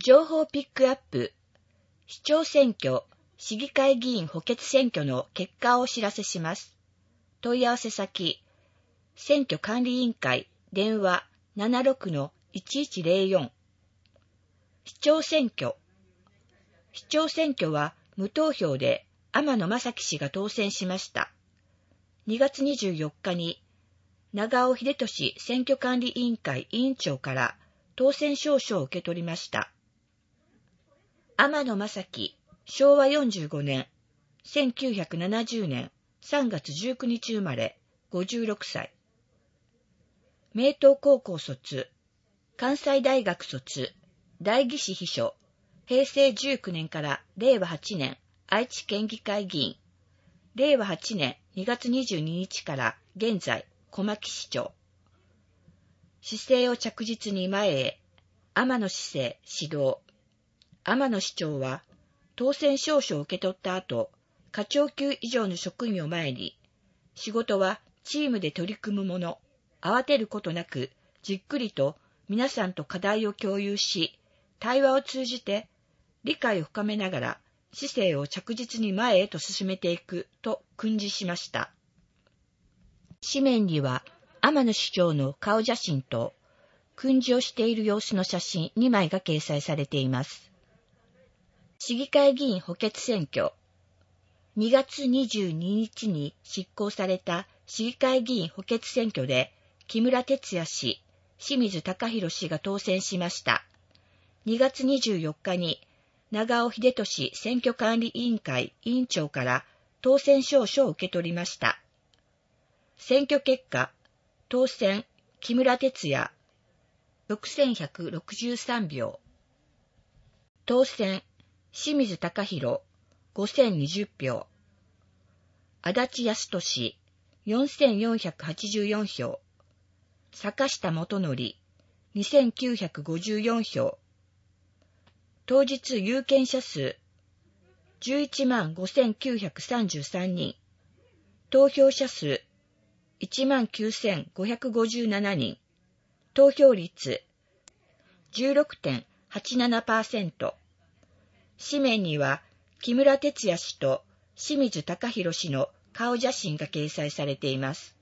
情報ピックアップ、市長選挙、市議会議員補欠選挙の結果をお知らせします。問い合わせ先、選挙管理委員会、電話 76-1104。市長選挙。市長選挙は無投票で天野正基氏が当選しました。2月24日に長尾秀俊選挙管理委員会委員長から当選証書を受け取りました。天野正基、昭和45年、1970年3月19日生まれ、56歳。名東高校卒、関西大学卒、代議士秘書、平成19年から令和8年、愛知県議会議員、令和8年2月22日から現在、小牧市長。市政を着実に前へ、天野市政指導。天野市長は、当選証書を受け取った後、課長級以上の職員を前に、仕事はチームで取り組むもの、慌てることなく、じっくりと皆さんと課題を共有し、対話を通じて理解を深めながら、市政を着実に前へと進めていくと訓示しました。紙面には、天野市長の顔写真と、訓示をしている様子の写真2枚が掲載されています。市議会議員補欠選挙。2月22日に執行された市議会議員補欠選挙で、木村哲也氏、清水貴弘氏が当選しました。2月24日に、長尾秀俊選挙管理委員会委員長から当選証書を受け取りました。選挙結果、当選、木村哲也、6163票。当選、清水貴弘、5020票。足立康俊、4484票。坂下元則、2954票。当日有権者数、115,933人。投票者数、19,557人。投票率、16.87%。紙面には、木村哲也氏と清水貴弘氏の顔写真が掲載されています。